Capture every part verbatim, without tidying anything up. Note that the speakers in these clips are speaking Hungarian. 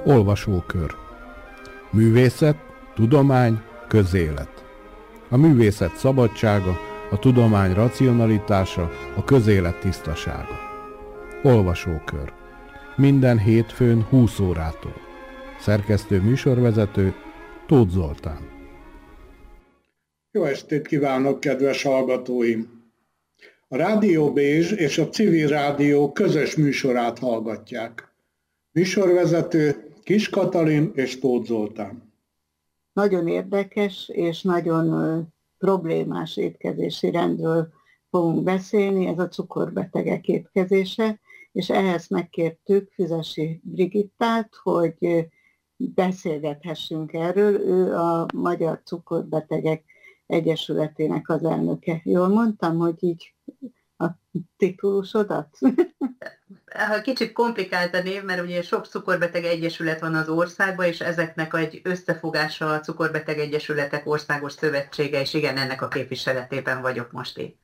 Olvasókör. Művészet, tudomány, közélet. A művészet szabadsága, a tudomány racionalitása, a közélet tisztasága. Olvasókör. Minden hétfőn húsz órától. Szerkesztő műsorvezető Tóth Zoltán. Jó estét kívánok, kedves hallgatóim! A Rádió Bézs és a Civil Rádió közös műsorát hallgatják. Műsorvezető Kis Katalin és Tóth Zoltán. Nagyon érdekes és nagyon problémás étkezési rendről fogunk beszélni, ez a cukorbetegek étkezése, és ehhez megkértük Füzesi Brigittát, hogy beszélgethessünk erről. Ő a Magyar Cukorbetegek Egyesületének az elnöke. Jól mondtam, hogy így a titulusodat? Kicsit komplikált a név, mert ugye sok cukorbeteg egyesület van az országban, és ezeknek egy összefogása a Cukorbeteg Egyesületek Országos Szövetsége, és igen, ennek a képviseletében vagyok most itt.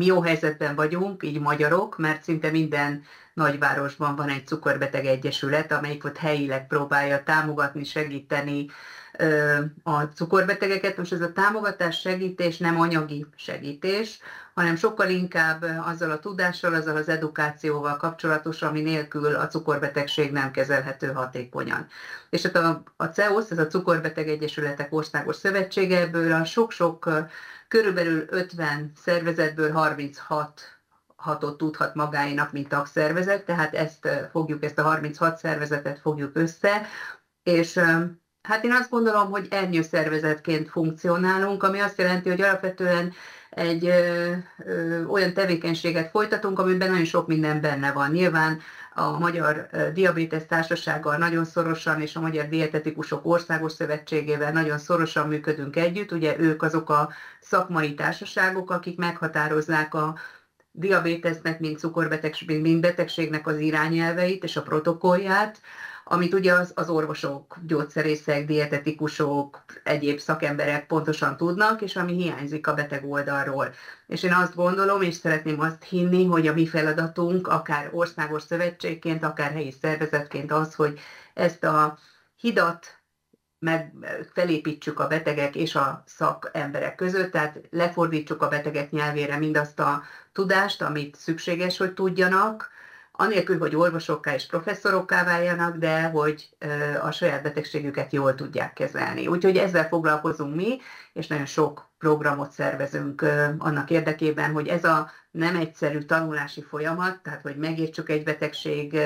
mi jó helyzetben vagyunk, így magyarok, mert szinte minden nagyvárosban van egy cukorbeteg egyesület, amelyik ott helyileg próbálja támogatni, segíteni a cukorbetegeket. Most ez a támogatás, segítés nem anyagi segítés, hanem sokkal inkább azzal a tudással, azzal az edukációval kapcsolatos, ami nélkül a cukorbetegség nem kezelhető hatékonyan. És hát a, a cé e o es, ez a Cukorbeteg Egyesületek Országos Szövetsége, ebből a sok-sok, körülbelül ötven szervezetből harminchat hatot tudhat magáénak, mint tagszervezet, tehát ezt fogjuk, ezt a harminchat szervezetet fogjuk össze, és hát én azt gondolom, hogy ernyőszervezetként funkcionálunk, ami azt jelenti, hogy alapvetően egy ö, ö, olyan tevékenységet folytatunk, amiben nagyon sok minden benne van. Nyilván a Magyar Diabétesz Társasággal nagyon szorosan, és a Magyar Dietetikusok Országos Szövetségével nagyon szorosan működünk együtt. Ugye ők azok a szakmai társaságok, akik meghatározzák a diabétesznek, mint cukorbetegség, mint betegségnek az irányelveit és a protokollját, amit ugye az, az orvosok, gyógyszerészek, dietetikusok, egyéb szakemberek pontosan tudnak, és ami hiányzik a beteg oldalról. És én azt gondolom, és szeretném azt hinni, hogy a mi feladatunk, akár országos szövetségként, akár helyi szervezetként az, hogy ezt a hidat meg felépítsük a betegek és a szakemberek között, tehát lefordítsuk a betegek nyelvére mindazt a tudást, amit szükséges, hogy tudjanak, anélkül, hogy orvosokká és professzorokká váljanak, de hogy a saját betegségüket jól tudják kezelni. Úgyhogy ezzel foglalkozunk mi, és nagyon sok programot szervezünk annak érdekében, hogy ez a nem egyszerű tanulási folyamat, tehát hogy megértsük egy betegség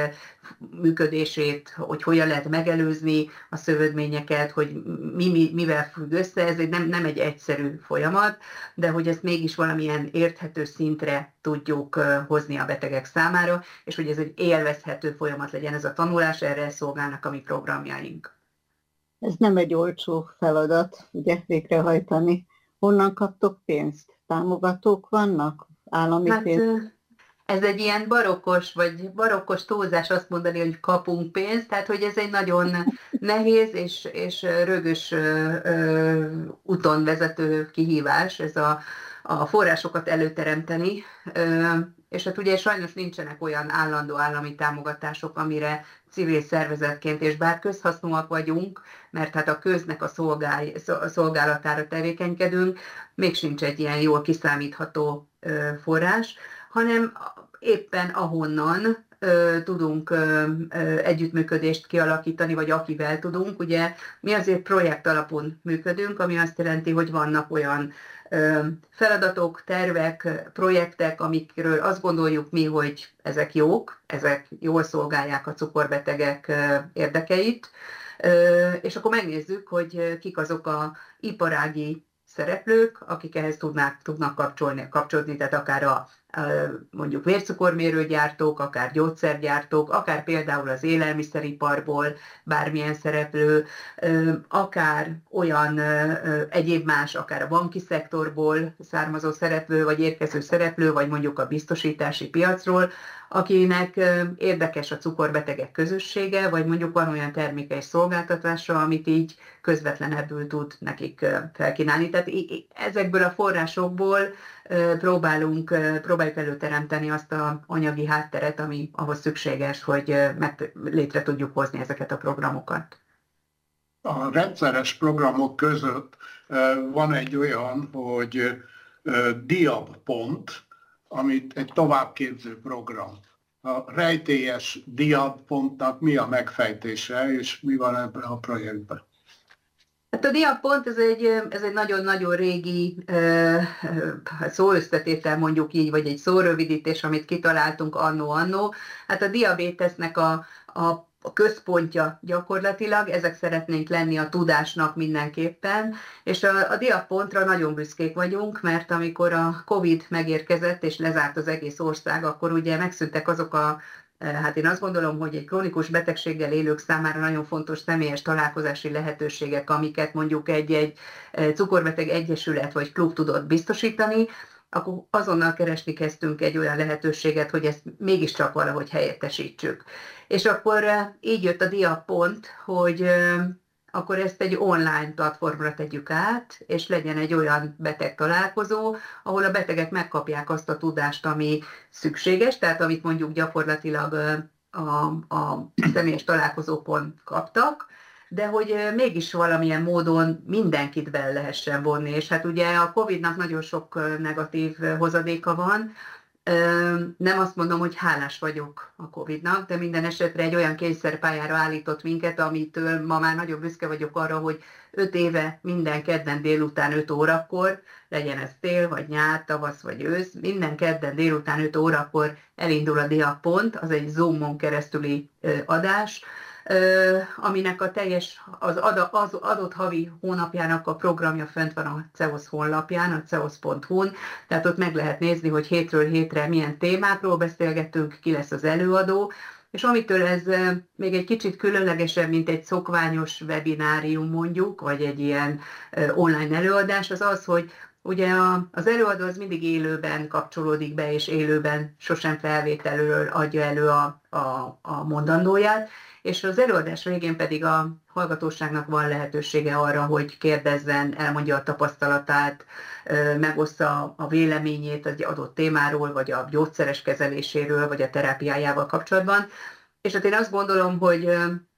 működését, hogy hogyan lehet megelőzni a szövődményeket, hogy mi, mi, mivel függ össze, ez egy nem, nem egy egyszerű folyamat, de hogy ezt mégis valamilyen érthető szintre tudjuk hozni a betegek számára, és hogy ez egy élvezhető folyamat legyen ez a tanulás, erre szolgálnak a mi programjaink. Ez nem egy olcsó feladat, ugye, végrehajtani. Honnan kaptok pénzt? Támogatók vannak? Állami hát, pénzt? Ez egy ilyen barokkos, vagy barokkos túlzás azt mondani, hogy kapunk pénzt, tehát hogy ez egy nagyon nehéz és, és rögös ö, ö, úton vezető kihívás, ez a, a forrásokat előteremteni, ö, és hát ugye sajnos nincsenek olyan állandó állami támogatások, amire civil szervezetként, és bár közhasznúak vagyunk, mert hát a köznek a szolgál, szolgálatára tevékenykedünk, még sincs egy ilyen jól kiszámítható ö, forrás, hanem éppen ahonnan ö, tudunk ö, ö, együttműködést kialakítani, vagy akivel tudunk. Ugye mi azért projekt alapon működünk, ami azt jelenti, hogy vannak olyan ö, feladatok, tervek, projektek, amikről azt gondoljuk mi, hogy ezek jók, ezek jól szolgálják a cukorbetegek ö, érdekeit, ö, és akkor megnézzük, hogy kik azok a iparági szereplők, akik ehhez tudnák, tudnak kapcsolni, kapcsolódni, tehát akár a mondjuk vércukormérőgyártók, akár gyógyszergyártók, akár például az élelmiszeriparból bármilyen szereplő, akár olyan egyéb más, akár a banki szektorból származó szereplő, vagy érkező szereplő, vagy mondjuk a biztosítási piacról, akinek érdekes a cukorbetegek közössége, vagy mondjuk van olyan terméke és szolgáltatása, amit így közvetlenebbül tud nekik felkínálni. Tehát ezekből a forrásokból próbálunk, próbáljuk előteremteni azt az anyagi hátteret, ami ahhoz szükséges, hogy meg létre tudjuk hozni ezeket a programokat. A rendszeres programok között van egy olyan, hogy Diab pont, amit egy továbbképző program. A rejtélyes Diab pontnak mi a megfejtése, és mi van ebben a projektben? Hát a Diab pont ez egy, ez egy nagyon-nagyon régi szóösszetétel, mondjuk így, vagy egy szórövidítés, amit kitaláltunk annó-annó. Hát a diabétesznek a, a a központja gyakorlatilag, ezek szeretnénk lenni a tudásnak mindenképpen, és a, a Diab pontra nagyon büszkék vagyunk, mert amikor a Covid megérkezett és lezárt az egész ország, akkor ugye megszűntek azok a, hát én azt gondolom, hogy egy krónikus betegséggel élők számára nagyon fontos személyes találkozási lehetőségek, amiket mondjuk egy-egy cukorbeteg egyesület vagy klub tudott biztosítani, akkor azonnal keresni kezdtünk egy olyan lehetőséget, hogy ezt mégiscsak valahogy helyettesítsük. És akkor így jött a Diab pont, hogy akkor ezt egy online platformra tegyük át, és legyen egy olyan beteg találkozó, ahol a betegek megkapják azt a tudást, ami szükséges, tehát amit mondjuk gyakorlatilag a, a személyes találkozókon kaptak, de hogy mégis valamilyen módon mindenkit bele lehessen vonni. És hát ugye a Covidnak nagyon sok negatív hozadéka van. Nem azt mondom, hogy hálás vagyok a Covidnak, de minden esetre egy olyan kényszerpályára állított minket, amitől ma már nagyon büszke vagyok arra, hogy öt éve minden kedden délután öt órakor, legyen ez tél, vagy nyár, tavasz, vagy ősz, minden kedden délután öt órakor elindul a Diapont, az egy Zoomon keresztüli adás, aminek a teljes, az, ad, az adott havi hónapjának a programja fönt van a cé e o es honlapján, a ceos pont hu-n, tehát ott meg lehet nézni, hogy hétről hétre milyen témákról beszélgetünk, ki lesz az előadó, és amitől ez még egy kicsit különlegesebb, mint egy szokványos webinárium mondjuk, vagy egy ilyen online előadás, az az, hogy ugye az előadó az mindig élőben kapcsolódik be, és élőben sosem felvételről adja elő a, a, a mondandóját, és az előadás végén pedig a hallgatóságnak van lehetősége arra, hogy kérdezzen, elmondja a tapasztalatát, megossza a véleményét egy adott témáról, vagy a gyógyszeres kezeléséről, vagy a terápiájával kapcsolatban. És hát én azt gondolom, hogy,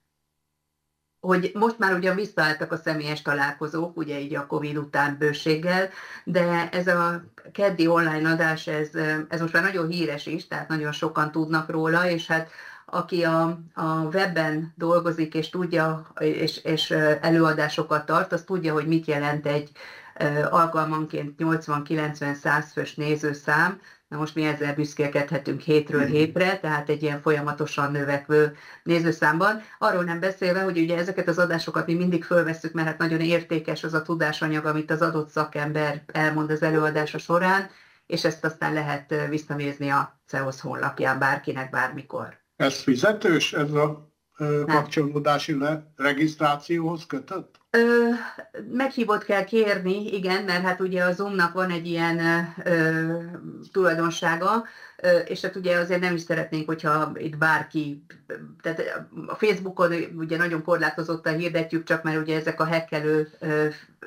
hogy most már ugyan visszaálltak a személyes találkozók, ugye így a Covid után bőséggel, de ez a keddi online adás, ez, ez most már nagyon híres is, tehát nagyon sokan tudnak róla, és hát aki a, a webben dolgozik, és tudja, és, és előadásokat tart, az tudja, hogy mit jelent egy alkalmanként nyolcvan-kilencven-száz fős nézőszám. Na most mi ezzel büszkélkedhetünk hétről hétre, tehát egy ilyen folyamatosan növekvő nézőszámban. Arról nem beszélve, hogy ugye ezeket az adásokat mi mindig fölvesszük, mert hát nagyon értékes az a tudásanyag, amit az adott szakember elmond az előadása során, és ezt aztán lehet visszanézni a cé e o es honlapján bárkinek bármikor. Ez fizetős, ez a ö, kapcsolódási le, regisztrációhoz kötött? Ö, meghívót kell kérni, igen, mert hát ugye a Zoomnak van egy ilyen ö, tulajdonsága, ö, és hát ugye azért nem is szeretnénk, hogyha itt bárki, tehát a Facebookon ugye nagyon korlátozottan hirdetjük, csak mert ugye ezek a hekkelő ö,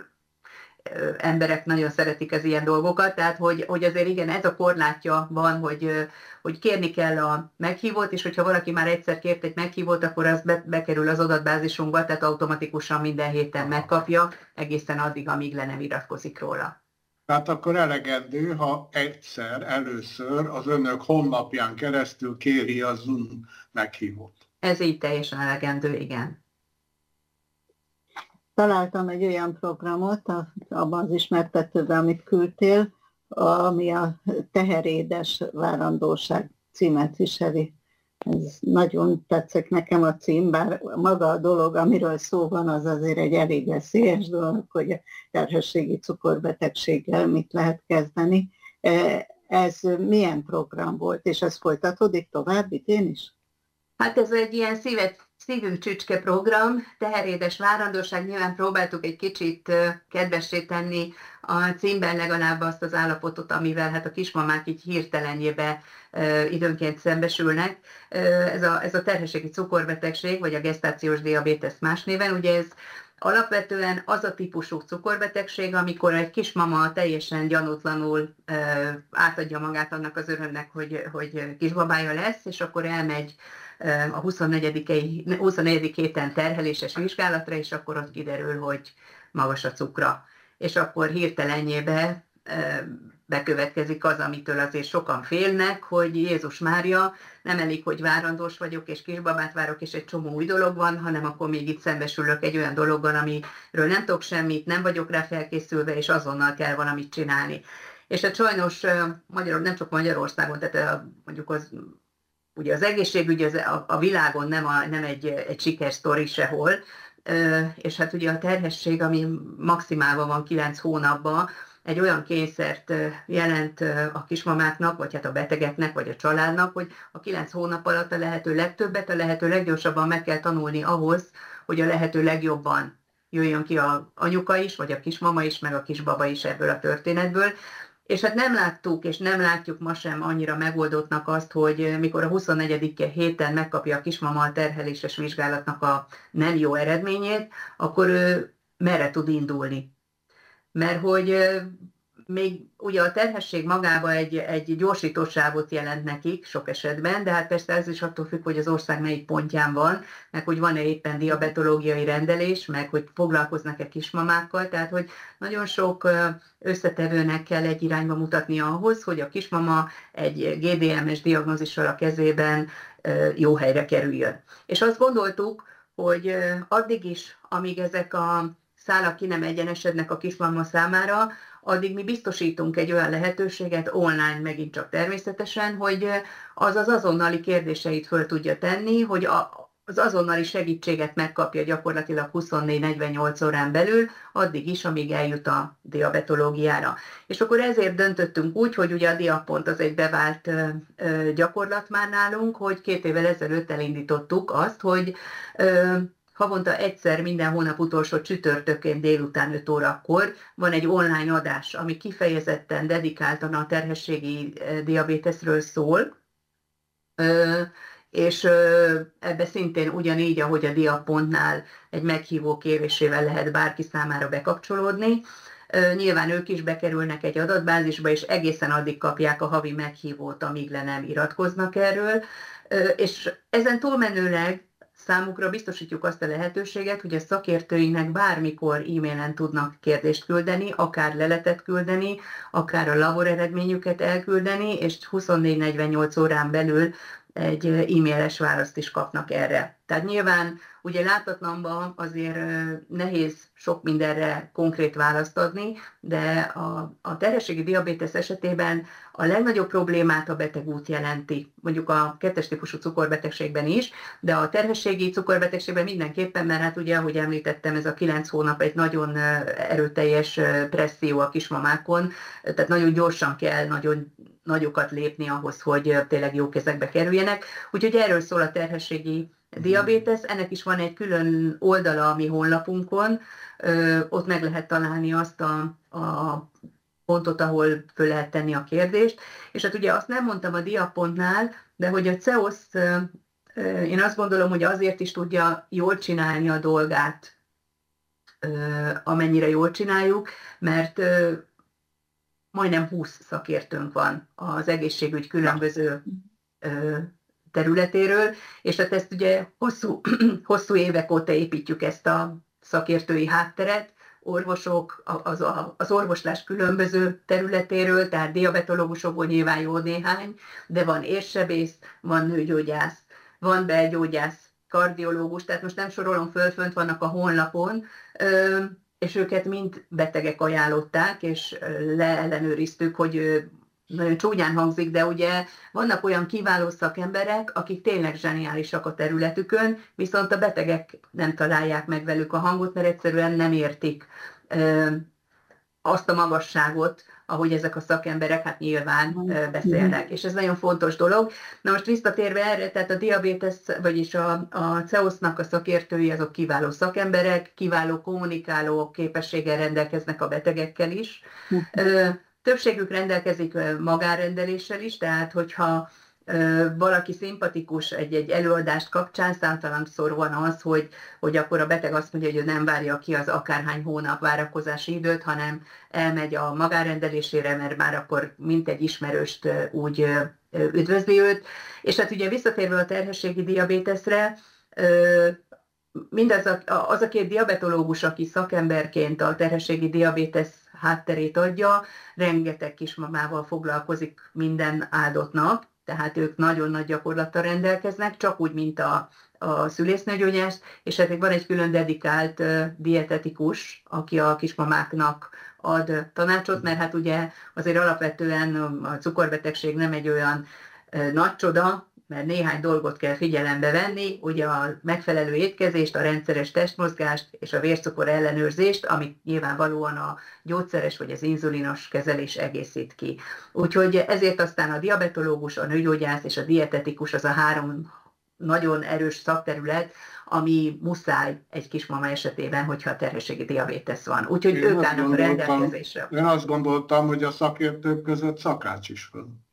emberek nagyon szeretik az ilyen dolgokat, tehát hogy, hogy azért igen, ez a korlátja van, hogy, hogy kérni kell a meghívót, és hogyha valaki már egyszer kért egy meghívót, akkor az be, bekerül az adatbázisunkba, tehát automatikusan minden héten megkapja, egészen addig, amíg le nem iratkozik róla. Tehát akkor elegendő, ha egyszer, először az önök honlapján keresztül kéri a Zoom meghívót. Ez így teljesen elegendő, igen. Találtam egy olyan programot, abban az ismertetőben, amit küldtél, ami a Teherédes várandóság címet viseli. Ez nagyon tetszik nekem a cím, bár maga a dolog, amiről szó van, az azért egy elég veszélyes dolog, hogy a terhességi cukorbetegséggel mit lehet kezdeni. Ez milyen program volt, és ez folytatódik tovább idén is? Hát ez egy ilyen szívet szívünk csücske program, teherédes várandóság, nyilván próbáltuk egy kicsit kedvessé tenni a címben legalább azt az állapotot, amivel hát a kismamák így hirtelenjébe időnként szembesülnek. Ez a, ez a terhességi cukorbetegség, vagy a gesztációs diabétesz más néven, ugye ez alapvetően az a típusú cukorbetegség, amikor egy kismama teljesen gyanútlanul átadja magát annak az örömnek, hogy, hogy kisbabája lesz, és akkor elmegy a huszonnegyedik héten terheléses vizsgálatra, és akkor ott kiderül, hogy magas a cukra. És akkor hirtelenjébe bekövetkezik az, amitől azért sokan félnek, hogy Jézus Mária, nem elég, hogy várandós vagyok, és kisbabát várok, és egy csomó új dolog van, hanem akkor még itt szembesülök egy olyan dologgal, amiről nem tudok semmit, nem vagyok rá felkészülve, és azonnal kell valamit csinálni. És hát sajnos Magyar, nem csak Magyarországon, tehát mondjuk az ugye az egészségügy az a, a világon nem, a, nem egy, egy sikersztori sehol, és hát ugye a terhesség, ami maximálva van kilenc hónapban, egy olyan kényszert jelent a kismamáknak, vagy hát a betegeknek, vagy a családnak, hogy a kilenc hónap alatt a lehető legtöbbet, a lehető leggyorsabban meg kell tanulni ahhoz, hogy a lehető legjobban jöjjön ki az anyuka is, vagy a kismama is, meg a kisbaba is ebből a történetből. És hát nem láttuk, és nem látjuk ma sem annyira megoldottnak azt, hogy mikor a huszonnegyedik héten megkapja a kismama a terheléses vizsgálatnak a nem jó eredményét, akkor ő merre tud indulni. Mert hogy még ugye a terhesség magába egy, egy gyorsítósávot jelent nekik sok esetben, de hát persze ez is attól függ, hogy az ország melyik pontján van, meg hogy van-e éppen diabetológiai rendelés, meg hogy foglalkoznak-e kismamákkal, tehát hogy nagyon sok összetevőnek kell egy irányba mutatni ahhoz, hogy a kismama egy gé dé em es diagnózissal a kezében jó helyre kerüljön. És azt gondoltuk, hogy addig is, amíg ezek a szálak ki nem egyenesednek a kismama számára, addig mi biztosítunk egy olyan lehetőséget, online megint csak természetesen, hogy az az azonnali kérdéseit föl tudja tenni, hogy az azonnali segítséget megkapja gyakorlatilag huszonnégy negyvennyolc órán belül, addig is, amíg eljut a diabetológiára. És akkor ezért döntöttünk úgy, hogy ugye a Diapont az egy bevált gyakorlat már nálunk, hogy két évvel ezelőtt elindítottuk azt, hogy havonta egyszer minden hónap utolsó csütörtökén délután öt órakor van egy online adás, ami kifejezetten dedikáltan a terhességi diabéteszről szól, és ebbe szintén ugyanígy, ahogy a Diapontnál egy meghívó kérésével lehet bárki számára bekapcsolódni. Nyilván ők is bekerülnek egy adatbázisba, és egészen addig kapják a havi meghívót, amíg le nem iratkoznak erről. És ezen túlmenőleg számukra biztosítjuk azt a lehetőséget, hogy a szakértőinknek bármikor e-mailen tudnak kérdést küldeni, akár leletet küldeni, akár a labor eredményüket elküldeni, és huszonnégy negyvennyolc órán belül egy e-mailes választ is kapnak erre. Tehát nyilván ugye látatlanban azért nehéz sok mindenre konkrét választ adni, de a, a terhességi diabétesz esetében a legnagyobb problémát a betegút jelenti, mondjuk a kettes típusú cukorbetegségben is, de a terhességi cukorbetegségben mindenképpen, mert hát ugye, ahogy említettem, ez a kilenc hónap egy nagyon erőteljes presszió a kismamákon, tehát nagyon gyorsan kell, nagyon nagyokat lépni ahhoz, hogy tényleg jó kezekbe kerüljenek. Úgyhogy erről szól a terhességi diabétesz, ennek is van egy külön oldala a mi honlapunkon, ott meg lehet találni azt a, a pontot, ahol föl lehet tenni a kérdést. És hát ugye azt nem mondtam a Diapontnál, de hogy a CEOS, én azt gondolom, hogy azért is tudja jól csinálni a dolgát, amennyire jól csináljuk, mert majdnem húsz szakértőnk van az egészségügy különböző területéről, és hát ezt ugye hosszú, hosszú évek óta építjük ezt a szakértői hátteret, orvosok, az, az orvoslás különböző területéről, tehát diabetológusokból nyilván jó néhány, de van érsebész, van nőgyógyász, van belgyógyász, kardiológus, tehát most nem sorolom föl, fönt vannak a honlapon, és őket mind betegek ajánlották, és leellenőriztük, hogy nagyon csúnyán hangzik, de ugye vannak olyan kiváló szakemberek, akik tényleg zseniálisak a területükön, viszont a betegek nem találják meg velük a hangot, mert egyszerűen nem értik ö, azt a magasságot, ahogy ezek a szakemberek hát nyilván ö, beszélnek. És ez nagyon fontos dolog. Na most visszatérve erre, tehát a diabétesz, vagyis a, a CEOS-nak a szakértői, azok kiváló szakemberek, kiváló kommunikáló képességgel rendelkeznek a betegekkel is. Ö, Többségük rendelkezik magánrendeléssel is, tehát hogyha ö, valaki szimpatikus egy-egy előadást kapcsán, számtalanszor van az, hogy, hogy akkor a beteg azt mondja, hogy ő nem várja ki az akárhány hónap várakozási időt, hanem elmegy a magánrendelésére, mert már akkor mint egy ismerőst úgy ö, üdvözli őt. És hát ugye visszatérve a terhességi diabéteszre, ö, mindaz a, az a két diabetológus, aki szakemberként a terhességi diabétesz hátterét adja, rengeteg kismamával foglalkozik minden áldott nap, tehát ők nagyon nagy gyakorlattal rendelkeznek, csak úgy, mint a, a szülésznőgyógyász, és ezek van egy külön dedikált uh, dietetikus, aki a kismamáknak ad tanácsot, mert hát ugye azért alapvetően a cukorbetegség nem egy olyan uh, nagy csoda, mert néhány dolgot kell figyelembe venni, ugye a megfelelő étkezést, a rendszeres testmozgást és a vércukor ellenőrzést, amit nyilvánvalóan a gyógyszeres vagy az inzulinos kezelés egészít ki. Úgyhogy ezért aztán a diabetológus, a nőgyógyász és a dietetikus az a három nagyon erős szakterület, ami muszáj egy kismama esetében, hogyha a terhességi diabétesz van. Úgyhogy Én ők azt állnak a rendelkezésre. Én azt gondoltam, hogy a szakértők között szakács is van.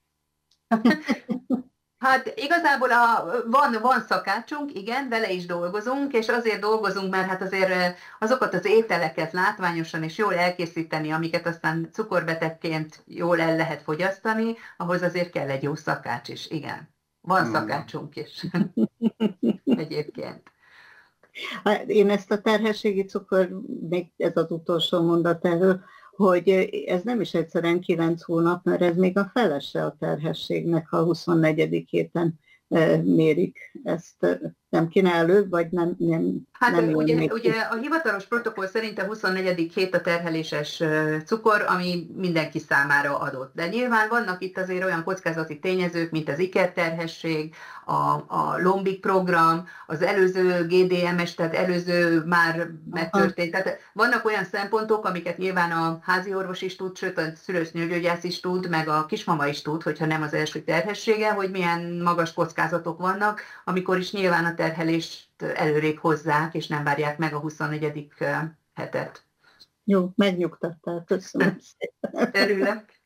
Hát igazából a, van, van szakácsunk, igen, vele is dolgozunk, és azért dolgozunk, mert hát azért azokat az ételeket látványosan és jól elkészíteni, amiket aztán cukorbetegként jól el lehet fogyasztani, ahhoz azért kell egy jó szakács is, igen. Van hmm. szakácsunk is egyébként. Én ezt a terhességi cukor, még ez az utolsó mondat erről, hogy ez nem is egyszerűen kilenc hónap, mert ez még a felese a terhességnek, ha a huszonnegyedik héten mérik. Ezt nem kéne előbb, vagy nem? nem hát nem ugye, ugye a hivatalos protokoll szerint a huszonnegyedik hét a terheléses cukor, ami mindenki számára adott. De nyilván vannak itt azért olyan kockázati tényezők, mint az ikerterhesség, a, a lombik program, az előző gé dé em es, tehát előző már megtörtént. Tehát vannak olyan szempontok, amiket nyilván a házi orvos is tud, sőt a szülős nőgyógyász is tud, meg a kismama is tud, hogyha nem az első terhessége, hogy milyen magas kockázatok vannak, amikor is nyilván a terhelést előrébb hozzák, és nem várják meg a huszonnegyedik hetet. Jó, megnyugtattál, köszönöm szépen. Örülök.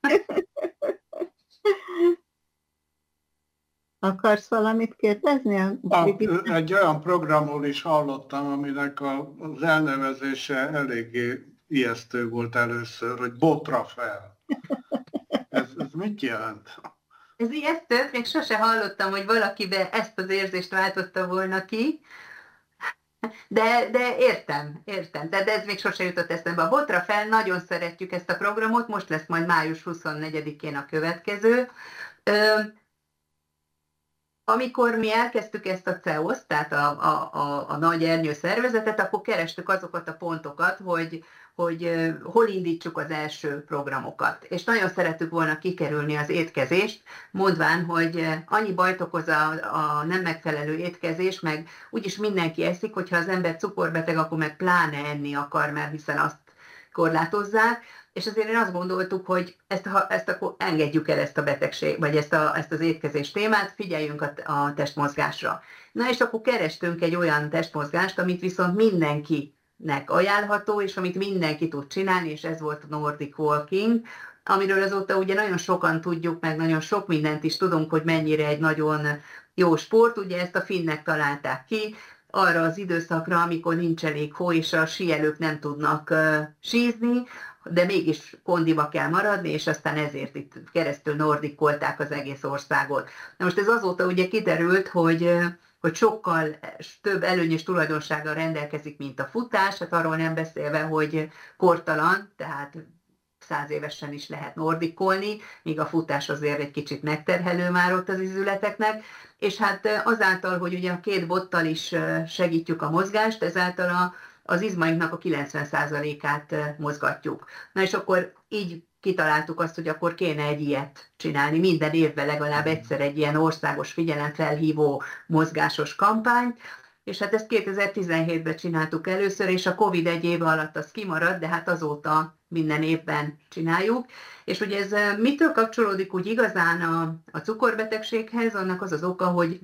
Akarsz valamit kérdezni? A, egy olyan programról is hallottam, aminek az elnevezése eléggé ijesztő volt először, hogy botra fel. Ez, ez mit jelent? Ez ijesztő, még sose hallottam, hogy valakiben ezt az érzést váltotta volna ki, de, de értem, értem, de ez még sose jutott eszembe. A botra fel, nagyon szeretjük ezt a programot, most lesz majd május huszonnegyedikén a következő. Amikor mi elkezdtük ezt a cé e o es-t, tehát a, a, a, a nagy ernyő szervezetet, akkor kerestük azokat a pontokat, hogy, hogy hol indítsuk az első programokat. És nagyon szerettük volna kikerülni az étkezést, mondván, hogy annyi bajt okoz a, a nem megfelelő étkezés, meg úgyis mindenki eszik, hogyha az ember cukorbeteg, akkor meg pláne enni akar, mert hiszen azt korlátozzák. És azért én azt gondoltuk, hogy ezt, ha, ezt akkor engedjük el ezt a betegség, vagy ezt, a, ezt az étkezés témát, figyeljünk a, a testmozgásra. Na és akkor kerestünk egy olyan testmozgást, amit viszont mindenkinek ajánlható, és amit mindenki tud csinálni, és ez volt a Nordic Walking, amiről azóta ugye nagyon sokan tudjuk, meg nagyon sok mindent is tudunk, hogy mennyire egy nagyon jó sport, ugye ezt a finnek találták ki, arra az időszakra, amikor nincs elég hó, és a síelők nem tudnak uh, sízni, de mégis kondiba kell maradni, és aztán ezért itt keresztül nordikolták az egész országot. Na most ez azóta ugye kiderült, hogy, hogy sokkal több előnyös tulajdonsággal rendelkezik, mint a futás, hát arról nem beszélve, hogy kortalan, tehát száz évesen is lehet nordikolni, míg a futás azért egy kicsit megterhelő már ott az izületeknek, és hát azáltal, hogy ugye a két bottal is segítjük a mozgást, ezáltal a az izmainknak a kilencven százalékát mozgatjuk. Na és akkor így kitaláltuk azt, hogy akkor kéne egy ilyet csinálni. Minden évben legalább egyszer egy ilyen országos figyelemfelhívó mozgásos kampányt, és hát ezt kétezer-tizenhétben csináltuk először, és a Covid egy év alatt az kimaradt, de hát azóta minden évben csináljuk. És ugye ez mitől kapcsolódik úgy igazán a, a cukorbetegséghez? Annak az az oka, hogy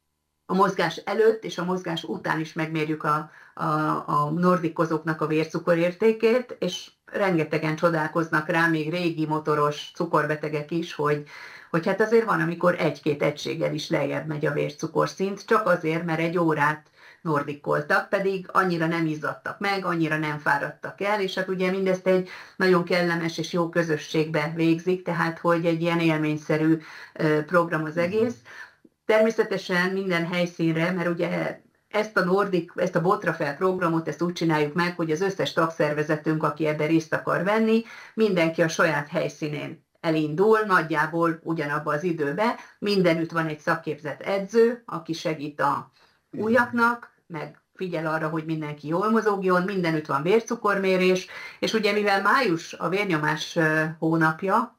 a mozgás előtt és a mozgás után is megmérjük a, a, a nordikozóknak a vércukorértékét, és rengetegen csodálkoznak rá, még régi motoros cukorbetegek is, hogy, hogy hát azért van, amikor egy-két egységgel is lejjebb megy a vércukorszint, csak azért, mert egy órát nordikoltak, pedig annyira nem izzadtak meg, annyira nem fáradtak el, és hát ugye mindezt egy nagyon kellemes és jó közösségbe végzik, tehát hogy egy ilyen élményszerű program az egész. Természetesen minden helyszínre, mert ugye ezt a Nordic, ezt a Botra fel programot, ezt úgy csináljuk meg, hogy az összes tagszervezetünk, aki ebben részt akar venni, mindenki a saját helyszínén elindul, nagyjából ugyanabban az időben. Mindenütt van egy szakképzett edző, aki segít a újaknak, meg figyel arra, hogy mindenki jól mozogjon, mindenütt van vércukormérés, és ugye mivel május a vérnyomás hónapja,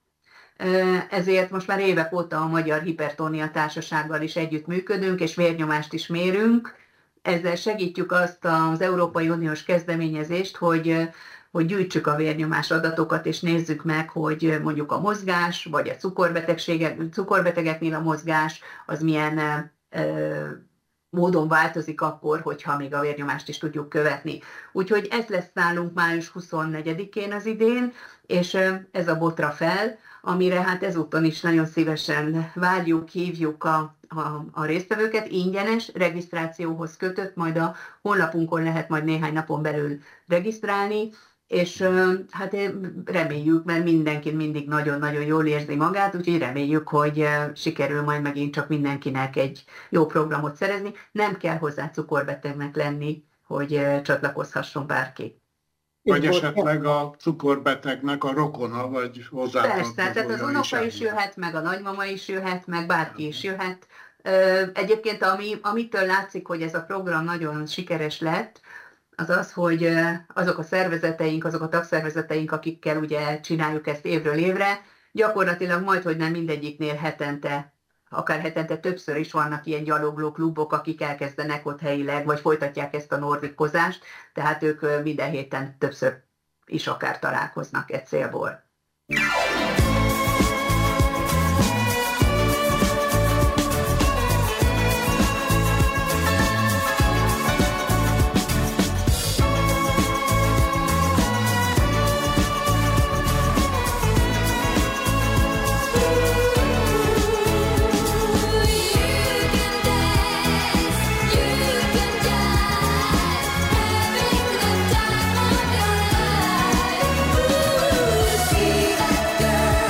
ezért most már évek óta a Magyar Hipertónia Társasággal is együttműködünk, és vérnyomást is mérünk. Ezzel segítjük azt az Európai Uniós kezdeményezést, hogy, hogy gyűjtsük a vérnyomás adatokat, és nézzük meg, hogy mondjuk a mozgás, vagy a cukorbetegségek, cukorbetegeknél a mozgás, az milyen ö, módon változik akkor, hogyha még a vérnyomást is tudjuk követni. Úgyhogy ez lesz nálunk május huszonnegyedikén az idén, és ez a Botra fel, amire hát ezúton is nagyon szívesen várjuk, hívjuk a, a, a résztvevőket. Ingyenes, regisztrációhoz kötött, majd a honlapunkon lehet majd néhány napon belül regisztrálni, és hát reméljük, mert mindenki mindig nagyon-nagyon jól érzi magát, úgyhogy reméljük, hogy sikerül majd megint csak mindenkinek egy jó programot szerezni. Nem kell hozzá cukorbetegnek lenni, hogy csatlakozhasson bárki. Vagy esetleg a cukorbetegnek a rokona, vagy hozzátartozója. Persze, tehát az unoka is jöhet, meg a nagymama is jöhet, meg bárki is jöhet. Egyébként ami, amitől látszik, hogy ez a program nagyon sikeres lett, az az, hogy azok a szervezeteink, azok a tagszervezeteink, akikkel ugye csináljuk ezt évről évre, gyakorlatilag majdhogy nem mindegyiknél hetente, akár hetente többször is vannak ilyen gyalogló klubok, akik elkezdenek ott helyileg, vagy folytatják ezt a nordikozást, tehát ők minden héten többször is akár találkoznak egy célból. See that girl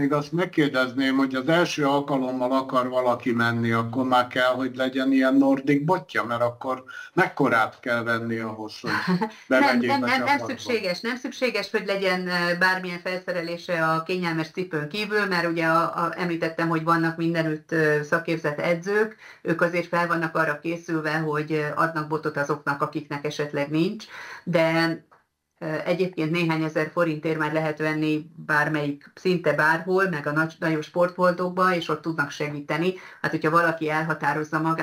még azt megkérdezném, hogy az első alkalommal akar valaki menni, akkor már kell, hogy legyen ilyen nordik botja, mert akkor mekkorát kell venni ahhoz, hogy bevegyék nem, nem, a nem, nem csapatba? szükséges, nem szükséges, hogy legyen bármilyen felszerelése a kényelmes cipőn kívül, mert ugye a, a, említettem, hogy vannak mindenütt szakképzett edzők, ők azért fel vannak arra készülve, hogy adnak botot azoknak, akiknek esetleg nincs, de egyébként néhány ezer forintért már lehet venni bármelyik, szinte bárhol, meg a nagy, nagyobb sportboltokban, és ott tudnak segíteni. Hát, hogyha valaki elhatározza magát,